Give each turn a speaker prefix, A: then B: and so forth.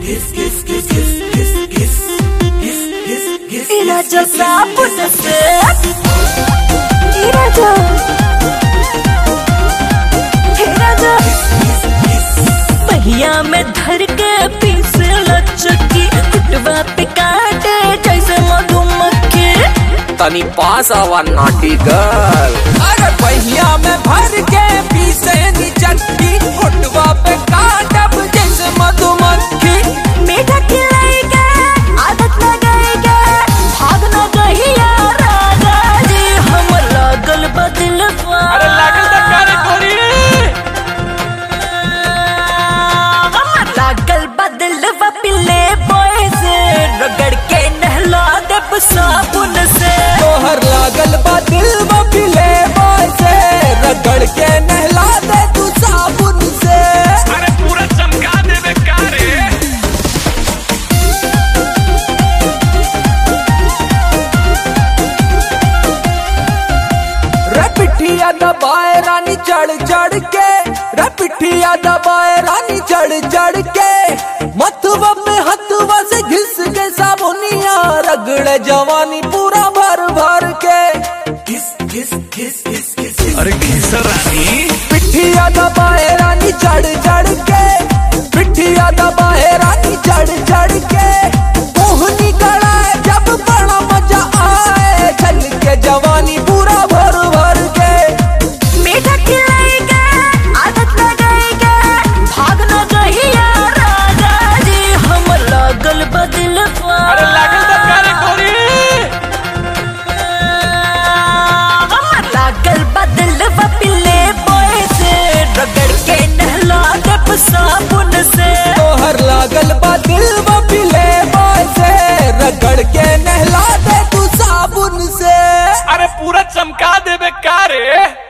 A: Raja sabun se Raja पहिया में धर के पीस लचकी कुटवा पे काटे जैसे मधुमक्खी
B: तनी पास आवा नाटी गर्ल। अरे पहिया में भर के पीसे नी चक्की कुटवा पे काटब जैसे मधुमक्खी।
A: मीठा खिलाएगा आदत लगाएगा भाग न गहिया राजा जी हम लागल बदल।
B: अरे लागल त करे कोरी
A: लागल बदल पिले बॉय से रगड़ के नहला दे साबुन से।
B: तोहर लागल बा दिल पिले बॉय से रगड़ के नहला दे तू साबुन से।
C: अरे पूरा चमका देवे कारे।
B: रे पिठिया दबाए रानी चढ़ चढ़ के, रे पिठिया दबाए रानी चढ़ चढ़ के, मथुआ पे हथुआ से घिस के साबुनिया रगड़े जवानी पूरा भर भर के।
C: अरे घिसा रानी
B: पिठिया दबाए रानी चढ़ चढ़ के, पिठिया दबाए रानी चढ़ चढ़ के, मोहनी कड़ाए जब बड़ा मजा आए चल के जवानी पूरा भर भर के।
A: मीठा खिलाएगा आदत लगाएगा भाग न गहिया राजा जी हम लागल बदल।
C: अरे लागल त करे कोरी।
A: लागल बदल पिले बॉय से रगड़ के नहला दे साबुन से।
B: तोहर लागल बा दिल पिले बॉय से रगड़ के नहला दे तू साबुन से।
C: अरे पूरा चमका देवे कारे।